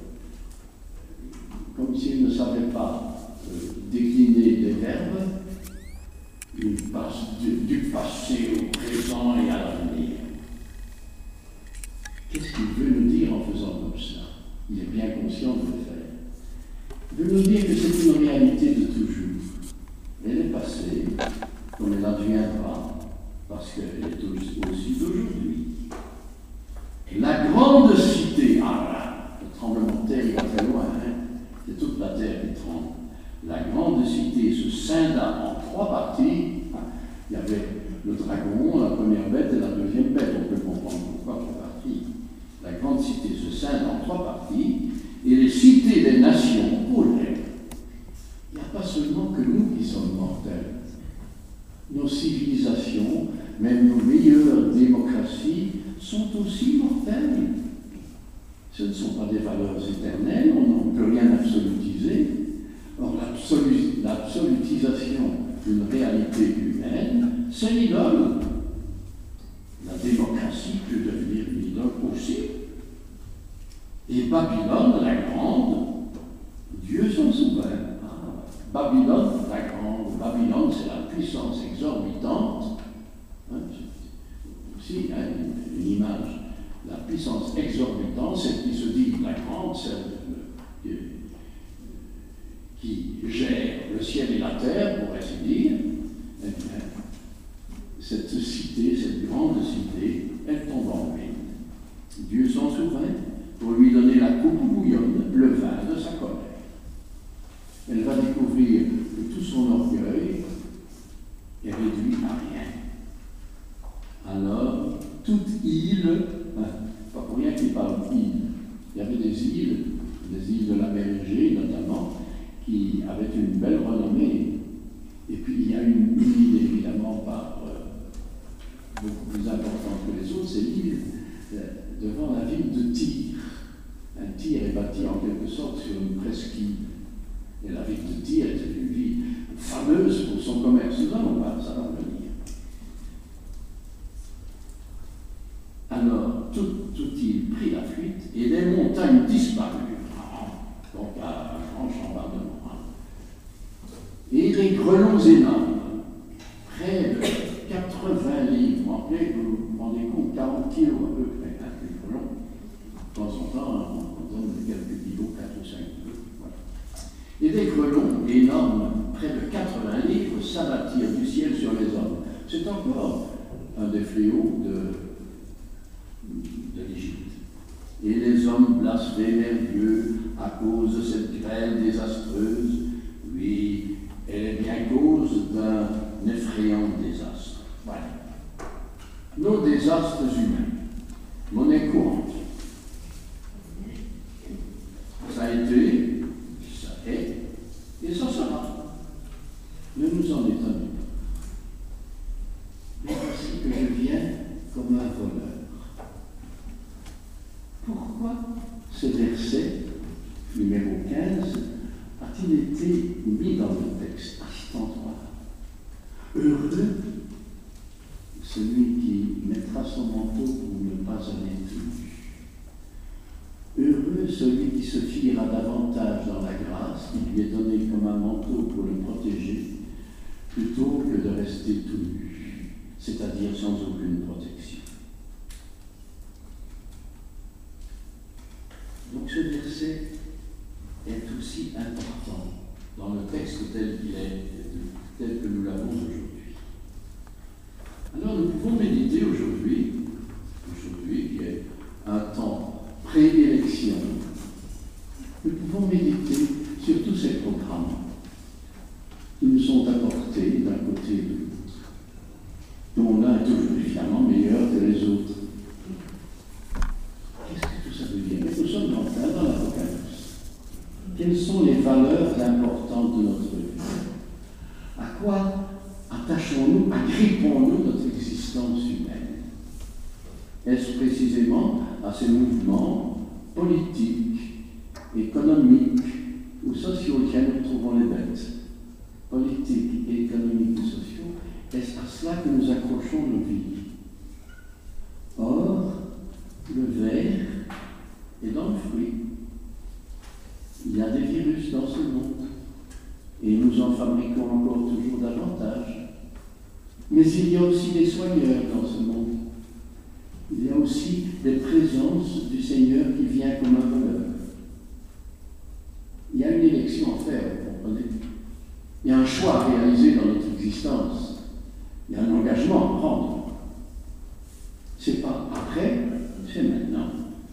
comme s'il ne savait pas décliner des verbes, il passe du passé au présent et à l'avenir. Qu'est-ce qu'il veut nous dire en faisant comme ça? Il est bien conscient de le faire. Il veut nous dire que c'est une réalité de toujours. Elle est passée, comme elle adviendra, parce qu'elle est aussi d'aujourd'hui. Et la grande cité, le tremblement de terre il va très loin, c'est toute la terre qui tremble. La grande cité se scinda en 3 parties. Il y avait le dragon, la première bête et la deuxième bête. On peut comprendre pourquoi 3 parties. La grande cité se scinde en 3 parties, et les cités des nations coulaient. Il n'y a pas seulement que nous qui sommes mortels. Nos civilisations, même nos meilleures démocraties, sont aussi mortelles. Ce ne sont pas des valeurs éternelles, on ne peut rien absolutiser. Or, l'absolutisation d'une réalité humaine, c'est l'idole. La démocratie peut devenir une idole aussi. Et Babylone, la grande, Dieu s'en souvient. Babylone, la grande, Babylone, c'est la puissance exorbitante. Aussi, une image. La puissance exorbitante, celle qui se dit la grande, celle qui gère le ciel et la terre, pour ainsi dire. Eh bien, cette cité, cette grande cité, elle tombe en ruine. Dieu s'en souvient pour lui donner la coupe bouillonne, le vin de sa colère. Elle va découvrir que tout son orgueil est réduit à rien. Alors, toute île, pas pour rien qu'il parle d'île, il y avait des îles de la mer Égée notamment, qui avaient une belle renommée. Et puis il y a une île évidemment beaucoup plus importante que les autres, c'est l'île devant la ville de Tyr. Un Tyr est bâti en quelque sorte sur une presqu'île. Et la ville de Tyr était une ville fameuse pour son commerce. Nous allons voir, ça va venir. Alors, toute île prit la fuite et les montagnes disparurent. Donc, un grand chambardement. Et des grelons énormes, près de 80 livres, vous vous rendez compte, 40 kilos à peu près, les grelons. De temps en temps, on donne quelques kilos, 4 ou 5 kilos. Voilà. Et des grelons énormes, près de 80 livres, s'abattirent du ciel sur les hommes. C'est encore un des fléaux de l'Égypte. Et les hommes blasphémèrent Dieu à cause de cette grêle désastreuse. Oui, elle est bien cause d'un effrayant désastre. Voilà. Nos désastres humains, monnaie courante. Ça a été, ça est, et ça sera. Ne nous en étonnons pas. Mais voici que je viens comme un voleur. Pourquoi ce verset, numéro 15, a-t-il été mis dans le texte à cet endroit? Heureux celui qui mettra son manteau pour ne pas aller nu. Heureux celui qui se fiera davantage dans la grâce qui lui est donnée comme un manteau pour le protéger, plutôt que de rester tout nu, c'est-à-dire sans aucune protection. Donc ce verset est aussi important dans le texte tel qu'il est, tel que nous l'avons aujourd'hui. Alors nous pouvons méditer aujourd'hui qui est un temps pré-élection, nous pouvons méditer sur tout ces programmes qui nous sont apportés d'un côté et de l'autre, dont l'un est toujours évidemment meilleur que les autres. Qu'est-ce que tout ça veut dire? Mais nous sommes en plein dans l'Apocalypse. Quelles sont les valeurs importantes de notre vie? À quoi attachons-nous, agrippons-nous notre existence humaine? Est-ce précisément à ces mouvements politiques, économiques ou sociaux auxquels nous trouvons les bêtes? Politiques, économiques ou sociaux, est-ce à cela que nous accrochons nos vies? Or, le ver est dans le fruit. Il y a des virus dans ce monde, et nous en fabriquons encore toujours davantage. Mais il y a aussi des soigneurs dans ce monde. Il y a aussi des présences du Seigneur qui vient comme un voleur. Il y a une élection à faire, vous comprenez? Il y a un choix à réaliser dans notre existence. Il y a un engagement à prendre. C'est pas après, c'est maintenant.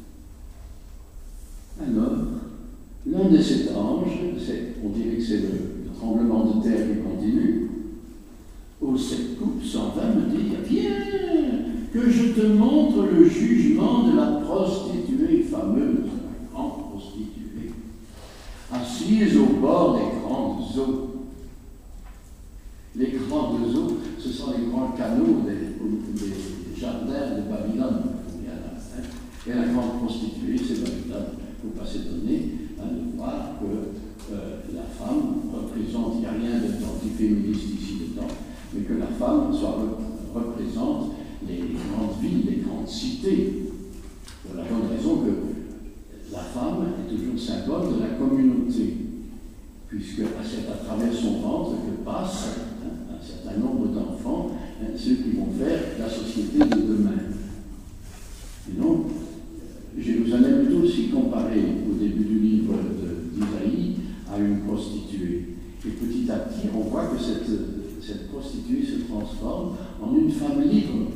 Alors, l'un de ces anges, on dirait que c'est le tremblement de terre qui continue, aux 7 coupes s'en va me dire: viens, que je te montre le jugement de la prostituée fameuse, la grande prostituée, assise au bord des grandes eaux. Les grandes eaux, ce sont les grands canaux des jardins de Babylone. Et la grande prostituée, c'est Babylone. Il ne faut pas s'étonner de voir que la femme représente, il n'y a rien d'antiféministe ici dedans, mais que la femme représente les grandes villes, les grandes cités, pour la bonne raison que la femme est toujours symbole de la communauté, puisque c'est à travers son ventre que passent un certain nombre d'enfants, ceux qui vont faire la société de demain. Et donc, Jérusalem est aussi comparée au début du livre d'Isaïe à une prostituée. Et petit à petit, on voit que cette prostituée se transforme en une femme libre,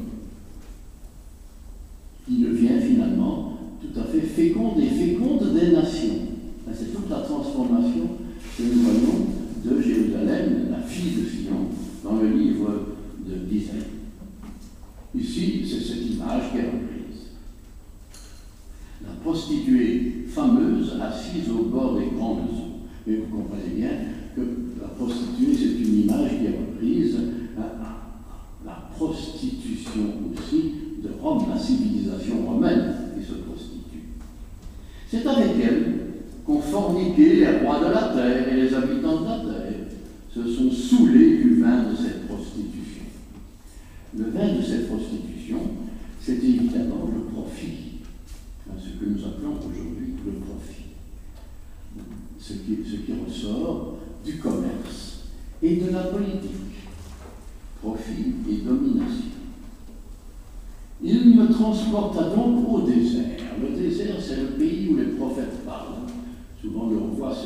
qui devient finalement tout à fait féconde et féconde des nations. C'est toute la transformation que nous voyons de Jérusalem, la fille de Sion, dans le livre d'Isaïe. Ici, c'est cette image qui est reprise. La prostituée fameuse assise au bord des grandes eaux. Mais vous comprenez bien que la prostituée, c'est une image qui est reprise à la prostitution aussi de Rome, la civilisation romaine qui se prostitue. C'est avec elle qu'ont forniqué les rois de la terre et les habitants de la terre, se sont saoulés du vin de cette prostitution. Le vin de cette prostitution, c'est évidemment le profit, ce que nous appelons aujourd'hui le profit, ce qui ressort du commerce et de la politique, profit et domination. Il me transporta donc au désert. Le désert, c'est le pays où les prophètes parlent. Souvent, on voit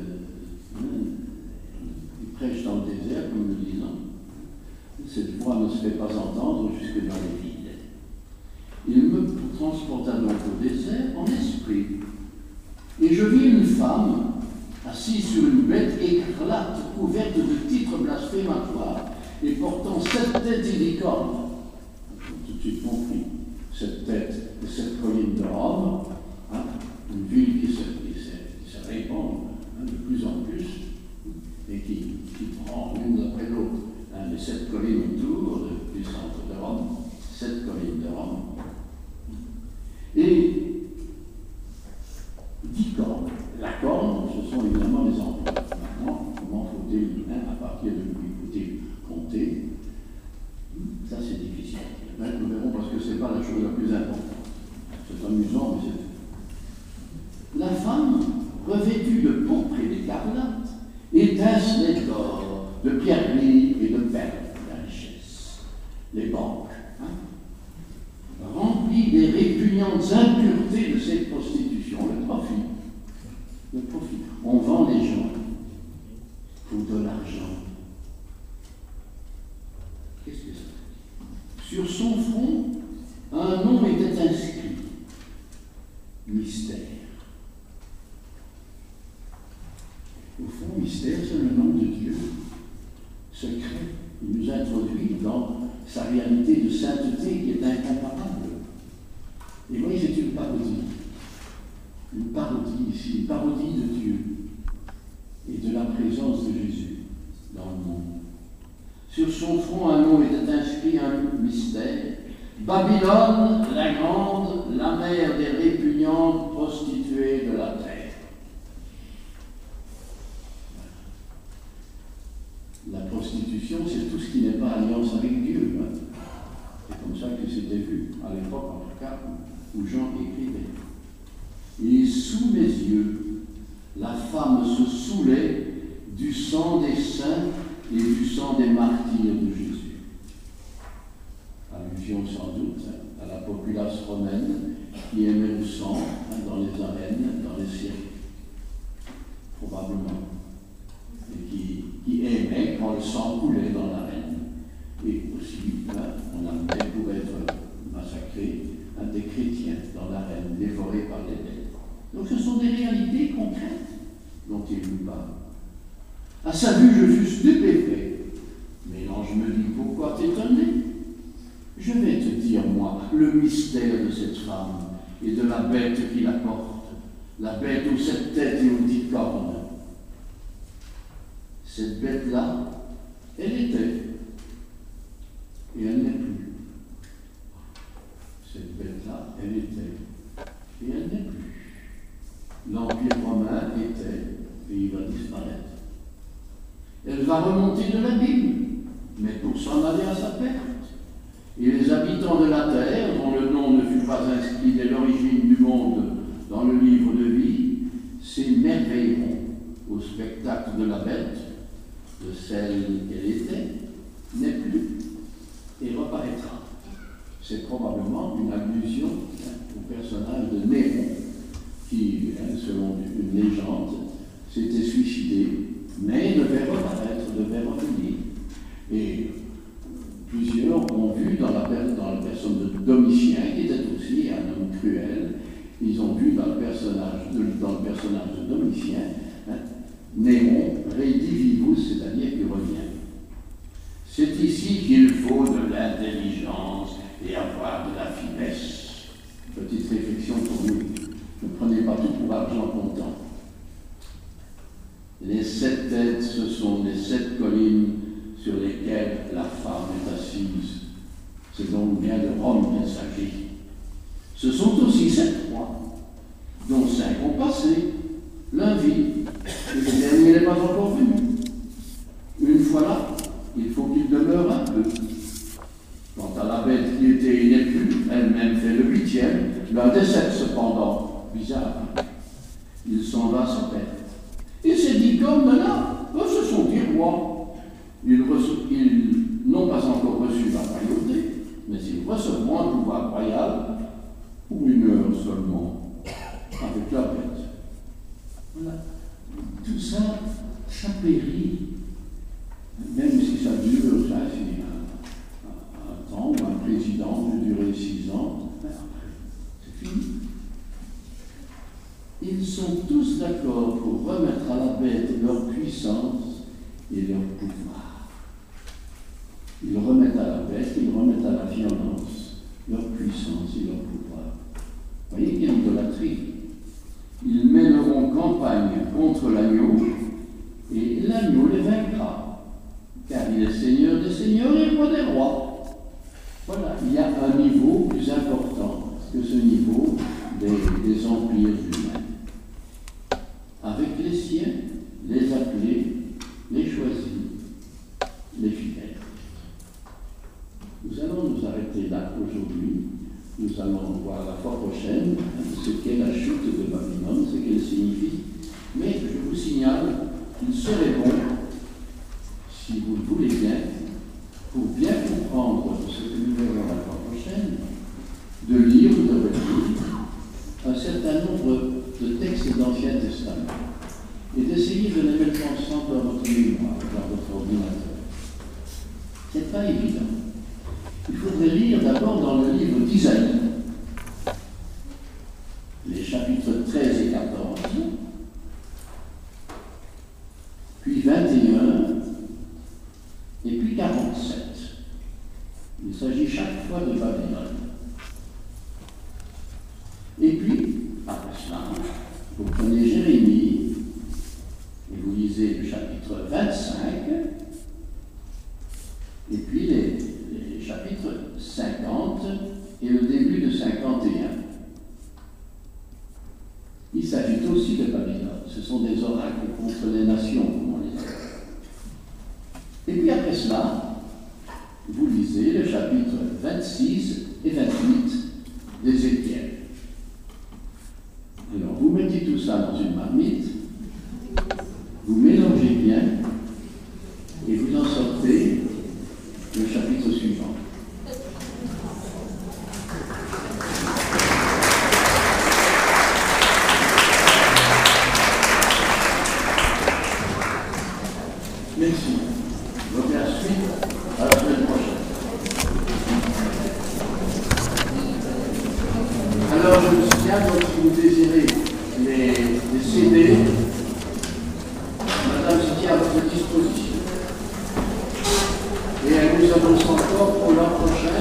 ils prêchent dans le désert, comme nous disons. Cette voix ne se fait pas entendre jusque dans les villes. Il me transporta donc au désert en esprit. Et je vis une femme assise sur une bête écarlate, couverte de titres blasphématoires, et portant 7 têtes d'ilicornes. Tout de suite compris, cette tête de cette colline de Rome, une ville qui se répand de plus en plus, et qui prend l'une après l'autre les 7 collines autour du centre de Rome, 7 collines de Rome, et 10 cornes. La corne, ce sont évidemment les emplois. Maintenant, comment faut-il, à partir de lui, faut-il compter? Ça, c'est difficile. Nous verrons parce que ce n'est pas la chose la plus importante. C'est amusant, mais c'est... La femme, revêtue de pourpre et d'écarlate, étincelait d'or, de pierreries et de perles, la richesse. Les banques, remplies des répugnantes impuretés de cette prostitution, le profit. Le profit. On vend les gens pour de l'argent. Qu'est-ce que ça? Sur son front, un nom était inscrit. Mystère. Au fond, grand mystère, c'est le nom de Dieu secret. Il nous introduit dans sa réalité de sainteté qui est incomparable. Et voyez, c'est une parodie. Une parodie ici, une parodie de Dieu et de la présence de Jésus dans le monde. Sur son front, un nom était inscrit, un mystère. Babylone, la grande, la mère des répugnantes prostituées de la terre. La prostitution, c'est tout ce qui n'est pas alliance avec Dieu. Hein. C'est comme ça que c'était vu, à l'époque en tout cas, où Jean écrivait. Et sous mes yeux, la femme se saoulait du sang des saints et du sang des martyrs de Jésus. Allusion sans doute à la populace romaine qui aimait le sang dans les arènes, dans les cirques, probablement, et qui aimait quand le sang coulait dans l'arène. Et aussi, on amenait pour être massacré des chrétiens dans l'arène, dévorés par les bêtes. Donc ce sont des réalités concrètes dont il nous parle. À sa vue, je fus stupéfait. Mais l'ange me dit, pourquoi t'étonner? Je vais te dire, moi, le mystère de cette femme et de la bête qui la porte, la bête aux 7 têtes et aux 10 cornes. Cette bête-là, elle était, et elle n'est plus. Cette bête-là, elle était, et elle n'est plus. L'Empire romain était, et il va disparaître. Elle va remonter de l'abîme, mais pour s'en aller à sa perte. Et les habitants de la terre, dont le nom ne fut pas inscrit dès l'origine du monde dans le livre de vie, s'émerveilleront au spectacle de la bête, de celle qu'elle était, n'est plus, et reparaîtra. C'est probablement une allusion au personnage de Néron, qui, selon une légende, s'était suicidé, mais devait reparaître, devait revenir. Et plusieurs ont vu dans la personne de Domitien, qui était aussi un homme cruel, ils ont vu dans le personnage de Domitien, Néron redivivus, c'est-à-dire qu'il revient. C'est ici qu'il faut de l'intelligence et avoir de la finesse. Petite réflexion pour nous. Ne prenez pas tout pour argent comptant. Les 7 têtes, ce sont les 7 collines sur lesquelles la femme est assise. C'est donc bien de Rome qu'il s'agit. Ce sont aussi 7 rois, dont 5 ont passé, l'un vit, et le dernier n'est pas encore venu. Une fois là, il faut qu'il demeure un peu. Quant à la bête qui était et n'est plus, elle-même fait le 8e, l'un des 7 cependant. Bizarre, hein? Il s'en va à sa perte. Et ces 10 cornes là, ce sont 10 rois. Ils n'ont pas encore reçu la royauté, mais ils recevront un pouvoir royal pour 1 heure seulement, avec la bête. Voilà. Tout ça, ça périt, même si ça dure, ça, c'est un temps où un président peut durer 6 ans, c'est fini. Ils sont tous d'accord pour remettre à la bête leur puissance et leur pouvoir. Ils remettent à la bête, ils remettent à la violence leur puissance et leur pouvoir. Vous voyez qu'il y a une idolâtrie. Ils mèneront campagne contre l'agneau et l'agneau les vaincra, car il est Seigneur des seigneurs et roi des rois. Voilà, il y a un niveau plus important que ce niveau des empires humains. Avec les siens, les appelés, les choisis, les fidèles. Nous allons nous arrêter là aujourd'hui. Nous allons voir la fois prochaine ce qu'est la chute de Babylone, ce qu'elle signifie. Mais je vous signale qu'il serait bon, si vous le voulez bien, pour bien comprendre ce que nous verrons la fois prochaine, de lire ou de relire un certain nombre de textes de l'Ancien Testament et d'essayer de les mettre ensemble dans votre mémoire, dans votre ordinateur. Ce n'est pas évident. Il faudrait lire d'abord dans le livre d'Isaïe, les chapitres 13 et 14, Et puis, après cela, vous prenez Jérémie et vous lisez le chapitre 25 et puis les chapitres 50 et le début de 51. Il s'agit aussi de Babylone. Ce sont des oracles contre les nations, comme on les appelle. Et puis après cela, vous lisez le chapitre 26 et 28 d'Ézéchiel. Alors, vous mettez tout ça dans une marmite, vous mélangez bien, et vous en sortez le chapitre suivant. Merci. Donc, la suite à la semaine prochaine. Alors, je me souviens, donc, si vous désirez les CD, Madame se tient à votre disposition. Et elle nous annonce encore pour l'an prochain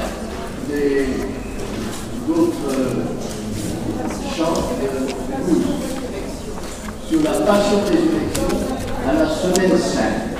d'autres chants sur la passion des élections à la semaine 5.